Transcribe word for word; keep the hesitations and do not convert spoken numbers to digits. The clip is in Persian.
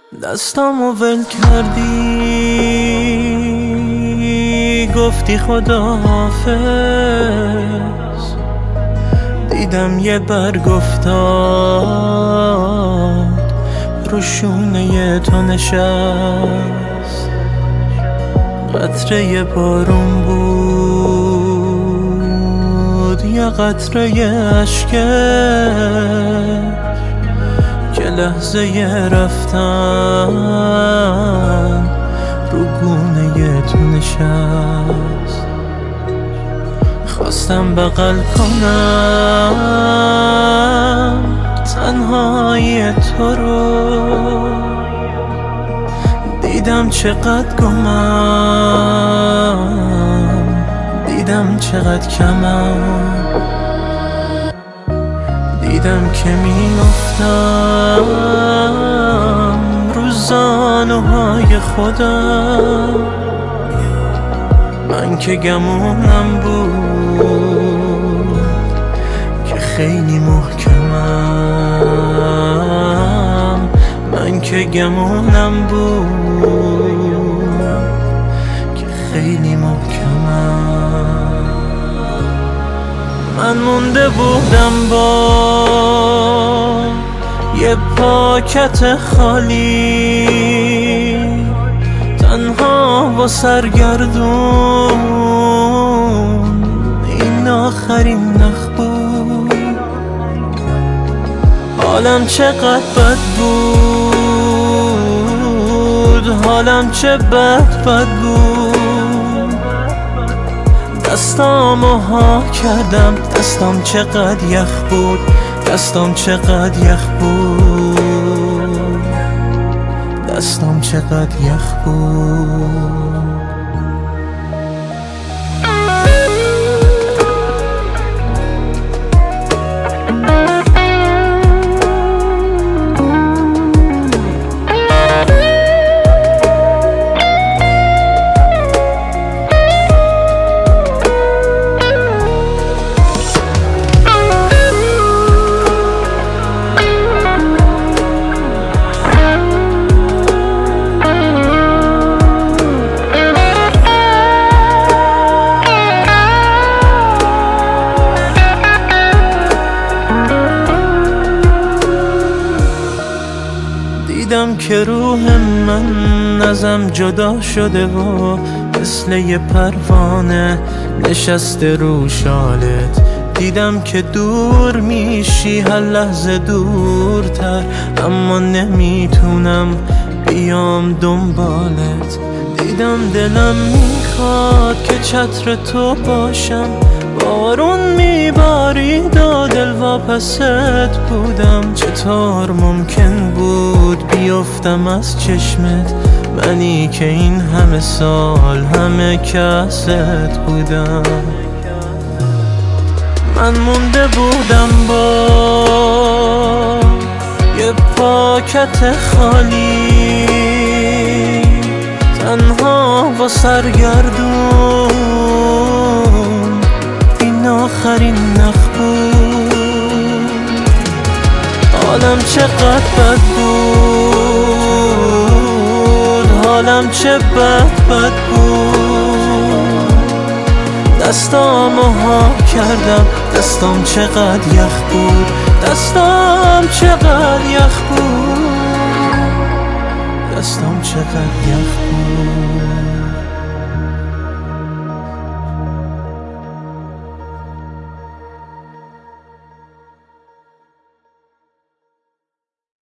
دستامو ول کردی، گفتی خداحافظ. دیدم یه برگ افتاد رو شونه تو نشست. قطره بارون بود یا قطره اشکت که لحظه رفتن رو گونه تو نشست. خواستم بغل کنم تنهایی تو رو، دیدم چقدر گمم، دیدم چقدر کمم. دیدم که میافتم رو زانوهای خودم. من که گمونم بود که خیلی محکمم. من که گمونم بود که خیلی محکمم. من مونده بودم با یه پاکت خالی، تنها و سرگردون. این آخرین نخ بود. حالم چقدر بد بود، حالم چه بد بد بود. دستامو ها کردم، دستام چقدر یخ بود، دستام چقدر یخ بود، دستام چقدر یخ بود. دیدم که روح من ازم جدا شده و مثل یه پروانه نشسته رو شالت. دیدم که دور میشی هر لحظه دورتر، اما نمیتونم بیام دنبالت. دیدم دلم میخواد که چتر تو باشم، بارون میبارید و دل واپست بودم. چطور ممکن بود بیفتم از چشمت، منی که این همه سال همه کست بودم. من مونده بودم با یه پاکت خالی، تنها و سرگردون. این آخرین نخ بود. حالم چقدر بد بود، حالم چه بد بد بود. دستامو ها کردم، دستام چقدر یخ بود، دستام چقدر یخ بود، دستام چقدر یخ بود.